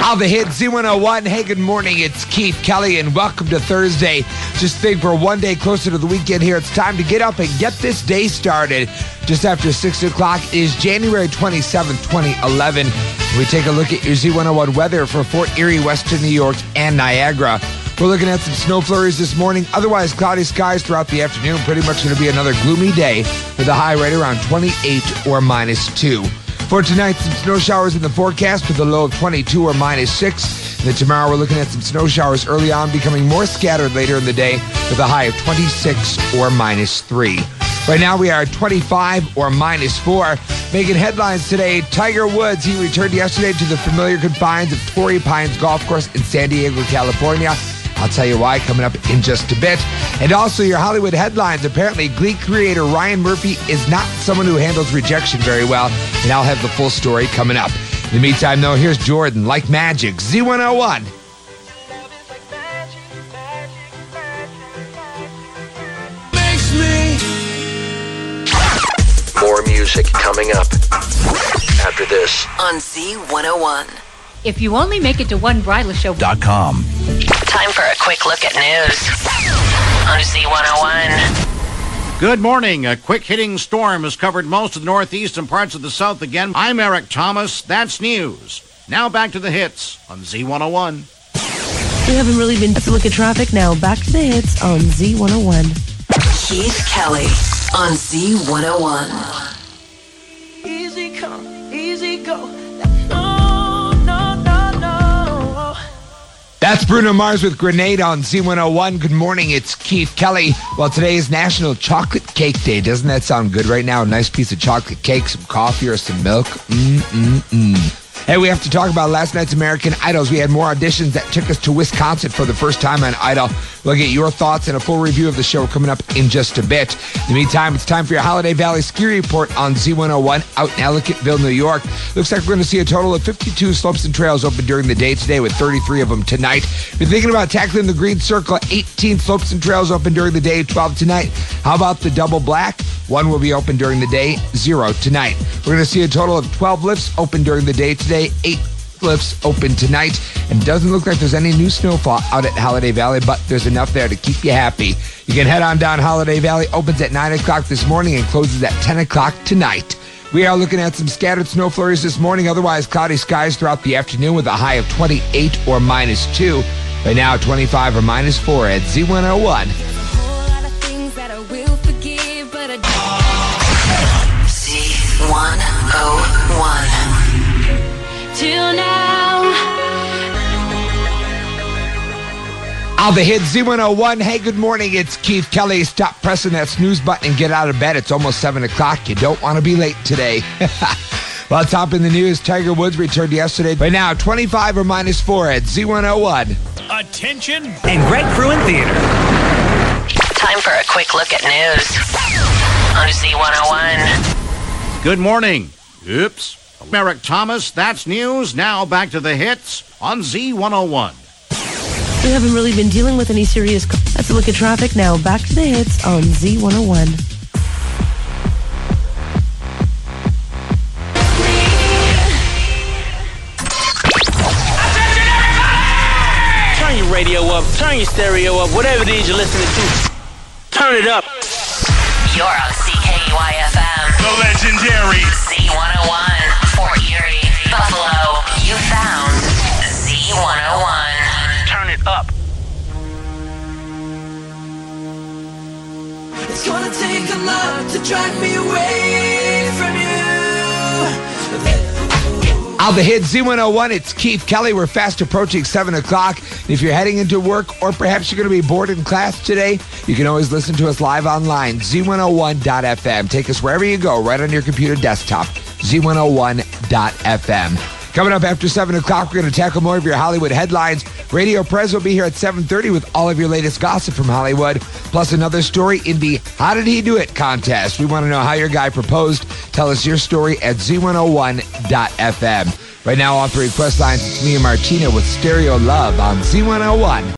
All the hits, Z101. Hey, good morning. It's Keith Kelly, and welcome to Thursday. Just think we're one day closer to the weekend here. It's time to get up and get this day started. Just after 6 o'clock is January 27th, 2011. We take a look at your Z101 weather for Fort Erie, Western New York, and Niagara. We're looking at some snow flurries this morning. Otherwise, cloudy skies throughout the afternoon. Pretty much going to be another gloomy day with a high right around 28 or -2. For tonight, some snow showers in the forecast with a low of 22 or -6. And then tomorrow, we're looking at some snow showers early on, becoming more scattered later in the day with a high of 26 or -3. Right now, we are at 25 or -4. Making headlines today, Tiger Woods, he returned yesterday to the familiar confines of Torrey Pines Golf Course in San Diego, California. I'll tell you why coming up in just a bit. And also your Hollywood headlines. Apparently, Glee creator Ryan Murphy is not someone who handles rejection very well. And I'll have the full story coming up. In the meantime, though, here's Jordan, Like Magic, Z101. More music coming up after this on Z101. If you only make it to onebridalshow.com. Time for a quick look at news on Z101. Good morning. A quick-hitting storm has covered most of the northeast and parts of the south again. I'm Eric Thomas. That's news. Now back to the hits on Z101. We haven't really been. Let's look at traffic now. Back to the hits on Z101. Keith Kelly on Z101. Easy come, easy go. That's Bruno Mars with Grenade on Z101. Good morning, it's Keith Kelly. Well, today is National Chocolate Cake Day. Doesn't that sound good right now? A nice piece of chocolate cake, some coffee, or some milk. Hey, we have to talk about last night's American Idols. We had more auditions that took us to Wisconsin for the first time on Idol. We'll get your thoughts and a full review of the show coming up in just a bit. In the meantime, it's time for your Holiday Valley Ski Report on Z101 out in Ellicottville, New York. Looks like we're going to see a total of 52 slopes and trails open during the day today, with 33 of them tonight. If you're thinking about tackling the Green Circle, 18 slopes and trails open during the day, 12 tonight. How about the Double Black? 1 will be open during the day, 0 tonight. We're going to see a total of 12 lifts open during the day today, 8 lifts open tonight, and doesn't look like there's any new snowfall out at Holiday Valley, but there's enough there to keep you happy. You can head on down Holiday Valley. Opens at 9 o'clock this morning and closes at 10 o'clock tonight. We are looking at some scattered snow flurries this morning, otherwise cloudy skies throughout the afternoon with a high of 28 or -2. Right now, 25 or -4 at Z101. Z101. Till now. All the hits, Z101. Hey, good morning. It's Keith Kelly. Stop pressing that snooze button and get out of bed. It's almost 7 o'clock. You don't want to be late today. Well, top in the news, Tiger Woods returned yesterday. Right now, 25 or -4 at Z101. Attention and Red Bruin Theater. Time for a quick look at news on Z101. Good morning. Oops. I'm Eric Thomas. That's news. Now back to the hits on Z101. We haven't really been dealing with any serious. Let's look at traffic now. Back to the hits on Z101. Turn your radio up, turn your stereo up, whatever it is you're listening to. Turn it up. You're on CKUY-FM. The legendary Z101. Fort Erie, Buffalo. You found Z101. Turn it up. It's gonna take a lot to drag me away from you. All the hits, Z101. It's Keith Kelly. We're fast approaching 7 o'clock. If you're heading into work, or perhaps you're going to be bored in class today, you can always listen to us live online, Z101.FM. Take us wherever you go, right on your computer desktop, Z101.FM. Coming up after 7 o'clock, we're going to tackle more of your Hollywood headlines. Radio Prez will be here at 7:30 with all of your latest gossip from Hollywood, plus another story in the How Did He Do It contest. We want to know how your guy proposed. Tell us your story at Z101.FM. Right now, off the request lines, it's me and Martina with Stereo Love on Z101.